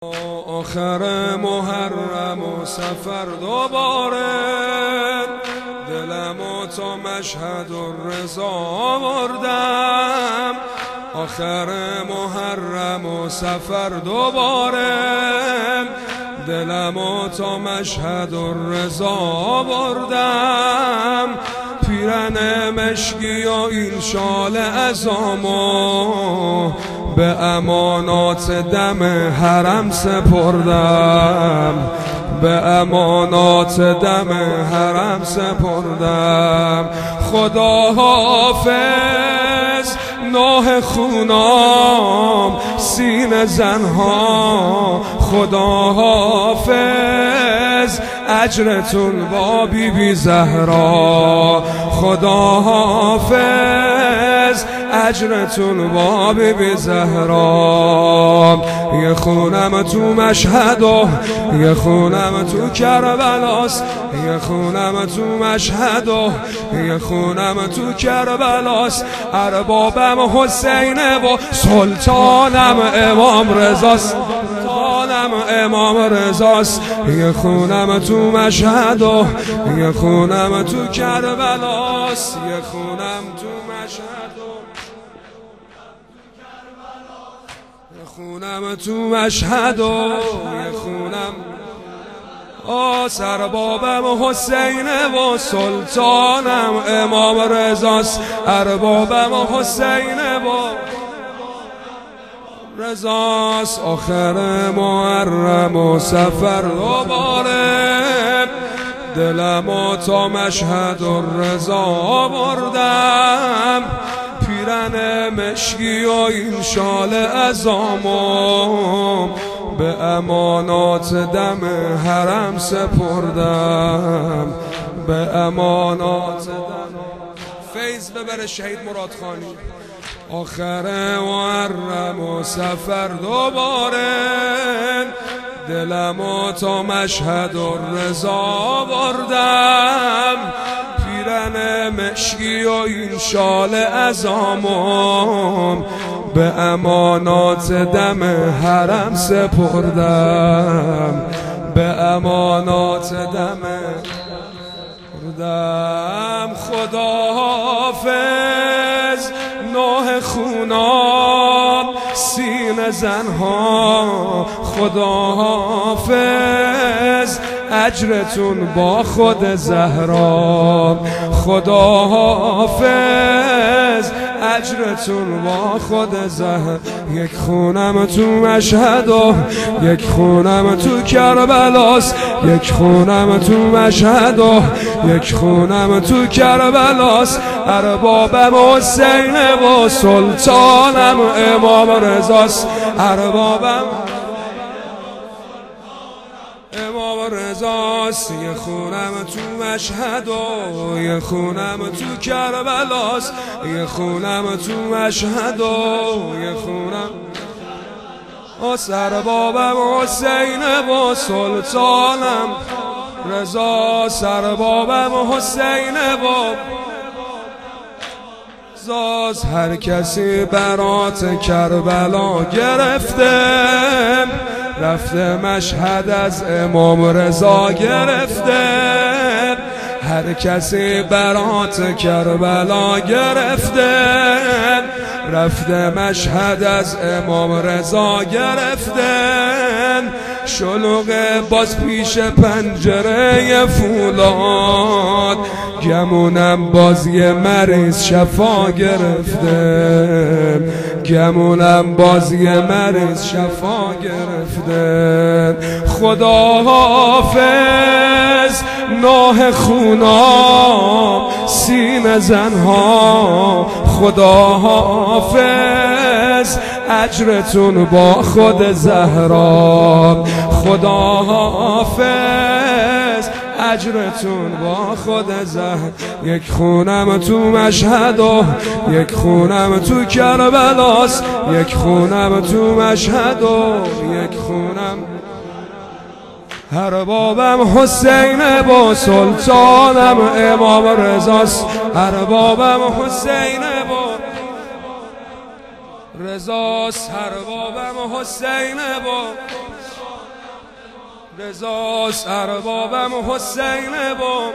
آخر محرم و سفر دوباره دلمو تا مشهد الرضا آوردم. آخر محرم و سفر دوباره دلمو تا مشهد الرضا آوردم. پیرن مشکی و این شال عظامو به امانات دم حرم سپردم. به امانات دم حرم سپردم. خدا حافظ نوح خونام سینه زنها. خدا حافظ اجرتون با بی بی زهرا. خدا حافظ اجرتون با بی بی زهرا. یه خونم تو مشهد و یه خونم تو کربلاست. یه خونم تو مشهد و یه خونم تو کربلاست. اربابم حسینه و سلطانم امام رضاست. سلطانم امام رضاست. یه خونم تو مشهد و یه خونم تو کربلاست. یه خونم تو مشهد و یه خونم تو مشهد و یه خونم سربابم حسینه و سلطانم امام رضاست. اربابم حسینه و رضاست. آخر محرم و سفر دوباره دلمو تا مشهد الرضا آوردم. پیرن مشکی و این شال عظامو به امانات دم حرم سپردم. به امانات دم فیض ببره شهید مراد خانی. آخر محرم و سفر دوباره دلمو تا مشهد الرضا آوردم. پیرن مشکی و این شال عظامو به امانات دم حرم سپردم. به امانات دم سپردم. خدا حافظ نوح خونام سینه زنها. خدا حافظ اجرتون با خود زهرا. خدا حافظ اجرتون با خود زهر. یک خونم تو مشهد و یک خونم تو کربلاست. یک خونم تو مشهد و یک خونم تو کربلاست. اربابم حسینه و سلطانم امام رضاست. اربابم امام رضاست. یه خونم تو مشهد و یه خونم تو کربلاست. یه خونم تو مشهد و یه خونم سربابم حسینه و سلطانم رضا. سربابم حسینه و رضاست. هر کسی برات کربلا گرفته رفته مشهد از امام رضا گرفته. هر کسی برات کربلا گرفته رفته مشهد از امام رضا گرفته. شلوغ باز پیش پنجره فولاد. گمونم باز یه مریض شفا گرفته. گمونم باز یه مریض شفا گرفته. خدا حافظ نوح خونام سینه زنها. خدا حافظ اجرتون با خود زهرا. خدا حافظ اجرتون با خود زهر. یک خونم تو مشهد و یک خونم تو کربلاست. یک خونم تو مشهد و یک خونم اربابم حسینه با سلطانم امام رضاست. اربابم حسینه با رضاست. اربابم حسینه با رضاست اربابم حسین با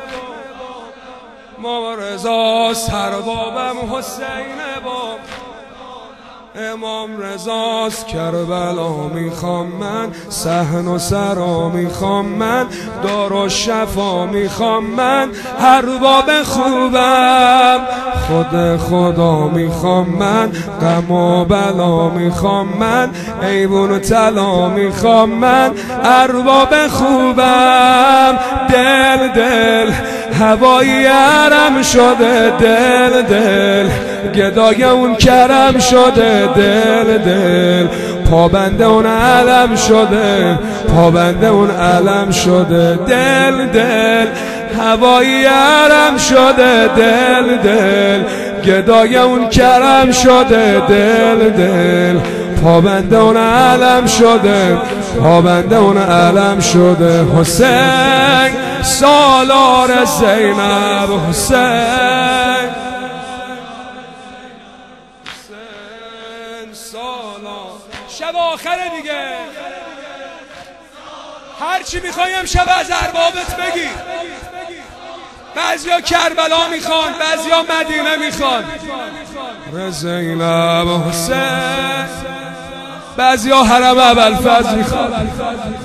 ما رضاست اربابم حسین با امام رضاست کربلا میخوام من صحن و سرا میخوام من دار و شفا میخوام من ارباب خوبم خود خدا میخوام من غم و بلا میخوام من ایوون و طلا میخوام من ارباب خوبم دل دل هوایی عرم شده دل دل گدای اون کرم شده دل دل پابنده اون علم شده پابنده اون علم شده دل دل هوایی عرم شده دل دل گدای اون کرم شده دل دل پابنده اون علم شده پابنده اون علم شده حسین سالار زینب حسین سالار شب آخره دیگه هرچی میخوایم شب از اربابت بگی بعضیا کربلا میخوان بعضیا مدینه میخوان زینب حسین بعضیا حرم ابوالفضل میخوان